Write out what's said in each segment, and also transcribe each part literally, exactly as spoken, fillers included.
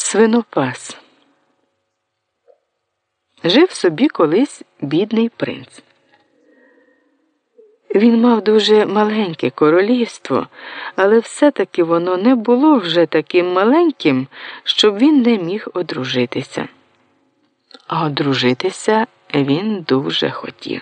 Свинопас. Жив собі колись бідний принц. Він мав дуже маленьке королівство, але все-таки воно не було вже таким маленьким, щоб він не міг одружитися. А одружитися він дуже хотів.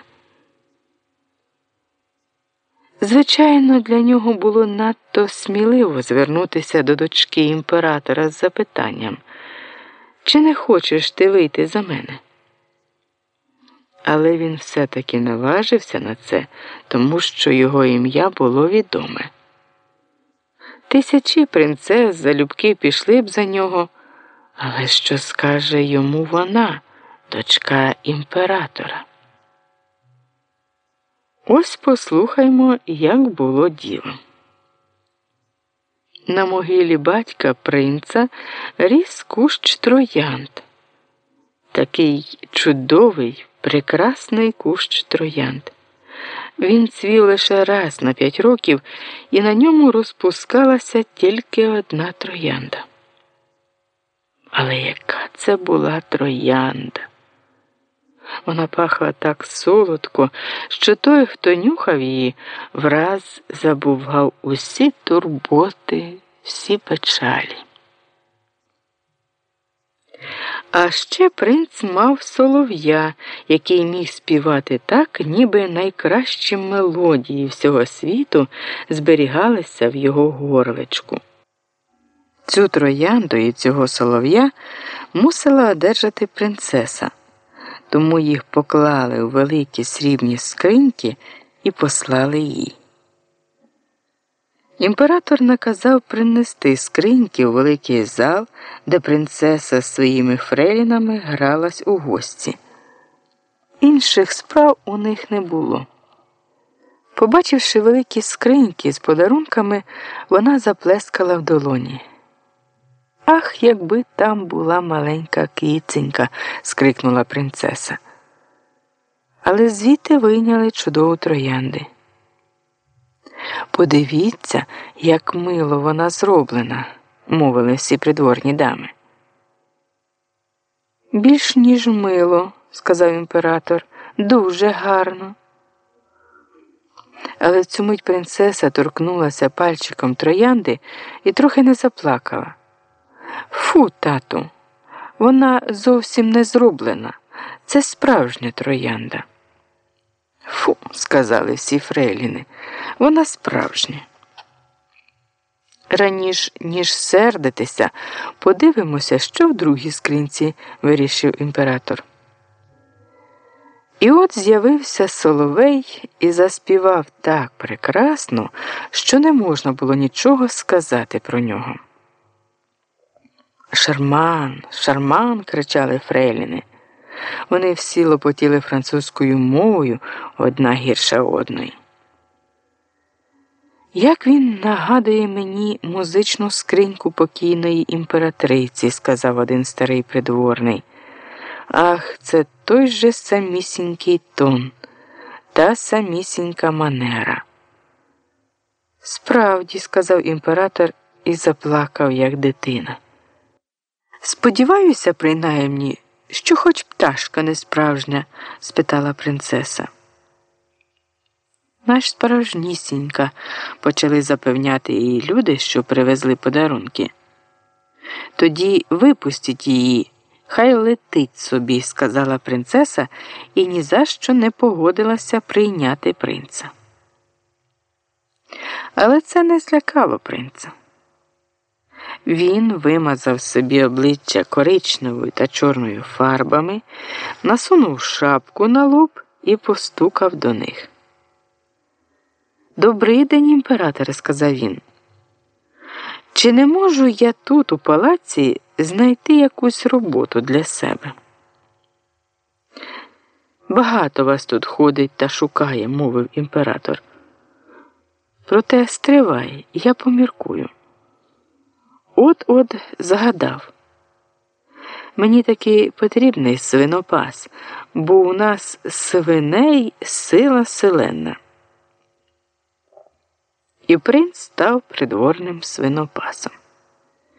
Звичайно, для нього було надто сміливо звернутися до дочки імператора з запитанням: «Чи не хочеш ти вийти за мене?» Але він все-таки наважився на це, тому що його ім'я було відоме. Тисячі принцес залюбки пішли б за нього, але що скаже йому вона, дочка імператора? Ось послухаймо, як було діло. На могилі батька принца ріс кущ троянд. Такий чудовий, прекрасний кущ троянд. Він цвів лише раз на п'ять років, і на ньому розпускалася тільки одна троянда. Але яка це була троянда! Вона пахла так солодко, що той, хто нюхав її, враз забував усі турботи, всі печалі. А ще принц мав солов'я, який міг співати так, ніби найкращі мелодії всього світу зберігалися в його горличку. Цю троянду і цього солов'я мусила одержати принцеса, тому їх поклали у великі срібні скриньки і послали їй. Імператор наказав принести скриньки у великий зал, де принцеса з своїми фрейлінами гралась у гості. Інших справ у них не було. Побачивши великі скриньки з подарунками, вона заплескала в долоні. «Ах, якби там була маленька киценька!» – скрикнула принцеса. Але звідти вийняли чудову троянди. «Подивіться, як мило вона зроблена», – мовили всі придворні дами. «Більш ніж мило», – сказав імператор, – «дуже гарно». Але в цю мить принцеса торкнулася пальчиком троянди і трохи не заплакала. «Фу, тату, вона зовсім не зроблена. Це справжня троянда». «Фу», – сказали всі фрейліни, – «вона справжня». «Раніш, ніж сердитися, подивимося, що в другій скринці», – вирішив імператор. І от з'явився соловей і заспівав так прекрасно, що не можна було нічого сказати про нього. «Шарман, шарман!» – кричали фрейліни. Вони всі лопотіли французькою мовою, одна гірша одної. «Як він нагадує мені музичну скриньку покійної імператриці», – сказав один старий придворний. «Ах, це той же самісінький тон, та самісінька манера». «Справді», – сказав імператор і заплакав, як дитина. «Сподіваюся, принаймні, що хоч пташка не справжня?» – спитала принцеса. «Наш справжнісінька», – почали запевняти її люди, що привезли подарунки. «Тоді випустіть її, хай летить собі», – сказала принцеса і ні за що не погодилася прийняти принца. Але це не злякало принца. Він вимазав собі обличчя коричневою та чорною фарбами, насунув шапку на лоб і постукав до них. «Добрий день, імператоре», – сказав він. «Чи не можу я тут, у палаці, знайти якусь роботу для себе?» «Багато вас тут ходить та шукає», – мовив імператор. «Проте стривай, я поміркую». От-от загадав. Мені таки потрібний свинопас, бо у нас свиней сила селена. І принц став придворним свинопасом.